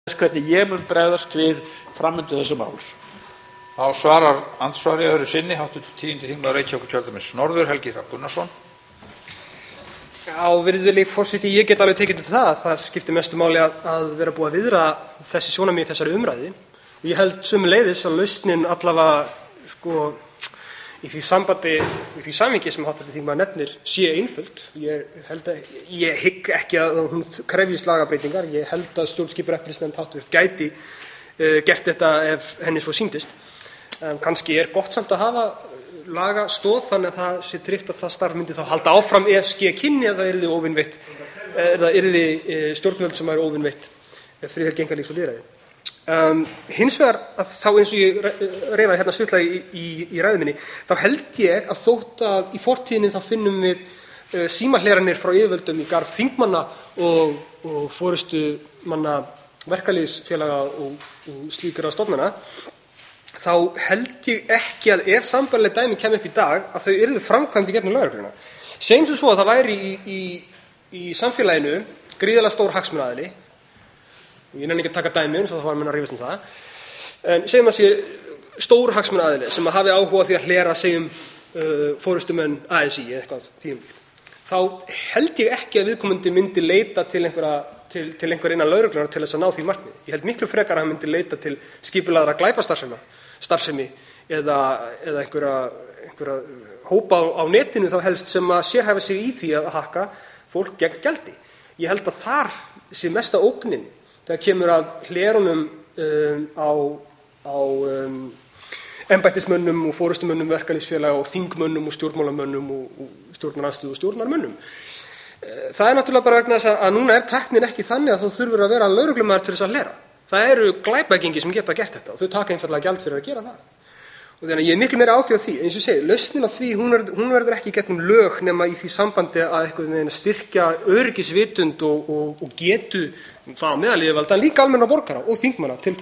hvernig ég mun bregðast við framvindu þessa máls. Þá svarar andsvari öðru sinni hv. 10. þingmaður Reykjavíkurkjördæmis norður, Helgi Hrafn Gunnarsson. Já, virðulegi forseti, ég get alveg tekið undir það. Það skiptir mestu máli að vera búið að viðra þessi sjónarmið í þessari umræðu. Og ég held sömuleiðis að lausnin allavega í því sambandi, í því samhengi sem hv. þingmaður nefnir sé einföld. Ég hygg ekki að hún krefjist lagabreytingar. Ég held að stjórnskipunar- og eftirlitsnefnd hv. Gæti gert þetta ef henni svo sýndist. Kannski gott samt að hafa lagastoð þannig að það sé tryggt að það starf myndi þá halda áfram ef ske kynni að það yrði óvinveitt eða yrði stjórnvöld sem væru óvinveitt friðhelgi einkalífs og lýðræði. Hins vegar að þá eins og ég reifaði hérna stuttlega í ræðu minni, þá held ég að þótt að í fortíðinni þá finnum við símahleranir frá yfirvöldum í garð þingmanna og forystumanna verkalýðsfélaga og slíkra stofnana, þá held ég ekki að ef sambærileg dæmi kemur upp í dag að þau yrðu framkvæmd í gegnum lögregluna. Segjum sem svo að það væri í samfélaginu gríðarlega stór hagsmunaaðili, og ég nenni ekki að taka dæmi eins og það var menn að rífast um það, en segjum að sé stór hagsmunaaðili sem hafi áhuga á því að hlera segjum forystumenn ASÍ eða eitthvað tímabili, þá held ég ekki að viðkomandi myndi leita til einhver innan lögreglunar til þess að ná því markmiði. Ég held miklu frekar að hann myndi leita til skipulagðra glæpastarfsemi eða einhverja hópa á netinu þá helst sem að sérhæfa sig í því að hakka fólk gegn gjaldi. Ég held að þar sé mesta ógnin þegar kemur að hlerunum á embættismönnum og forystumönnum verkalýðsfélaga og þingmönnum og stjórnmálamönnum og stjórnarandstöðu og stjórnarmönnum. Það náttúrulega bara vegna þess að núna tæknin ekki þannig að þú þurfur að vera lögreglumaður til þess að hlera. Það eru glæpagengi sem geta gert þetta og þau taka einfaldlega gjald fyrir að gera það. Og þannig að ég miklu meira ágjörð því, eins og ég segi, lausnin á því hún verður ekki gegnum lög nema í því sambandi að eitthvað styrkja öryggisvitund og getu það á meðal yfirvalda en líka almennra borgara og þingmanna til